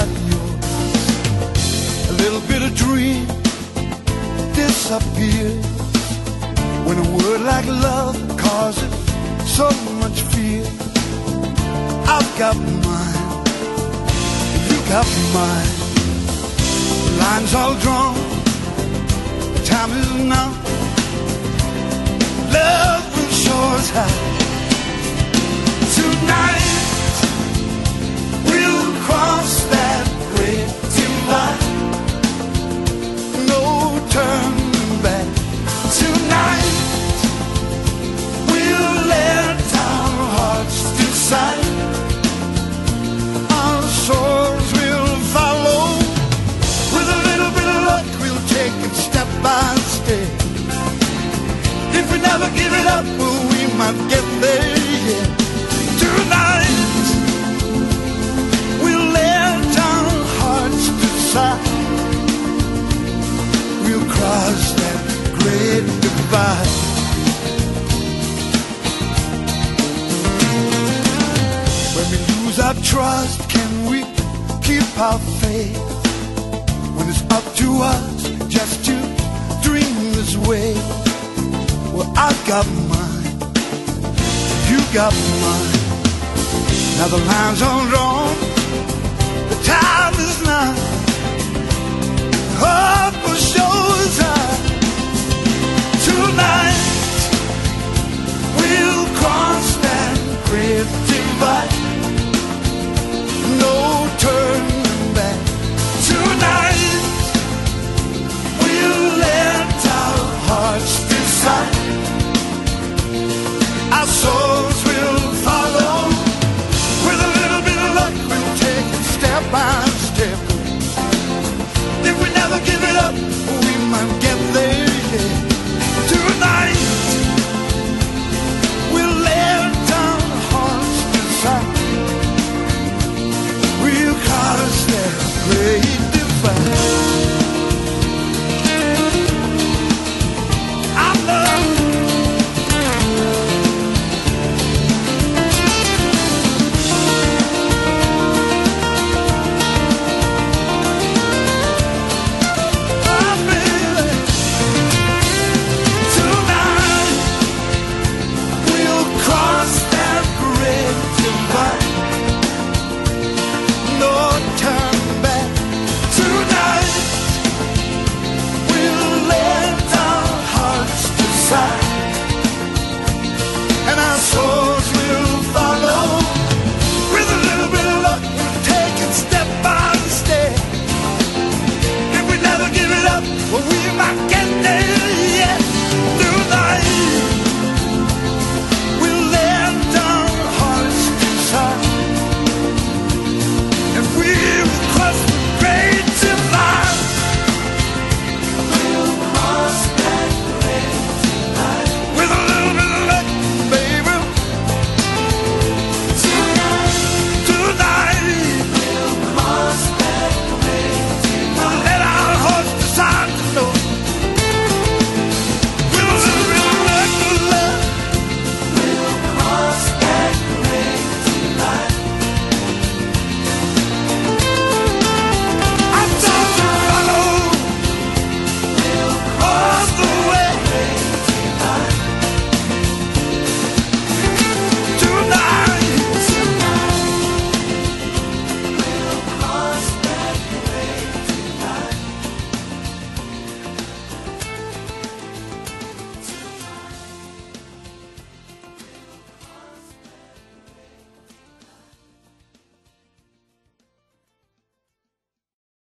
yours. A little bit of dream disappears when a word like love causes so much fear. I've got mine, you got mine. The line's all drawn, the time is now. Love will show us how. Tonight we'll cross that great divide. No turning back. Tonight we'll let our hearts decide. Our souls will follow. With a little bit of luck we'll take it step by step. If we never give it up, well, we might get there, yeah. Tonight we'll let our hearts decide. We'll cross that great divide. When we lose our trust, can we keep our faith? When it's up to us just to dream this way. Well, I've got mine, you got mine. Now the line's all drawn, the time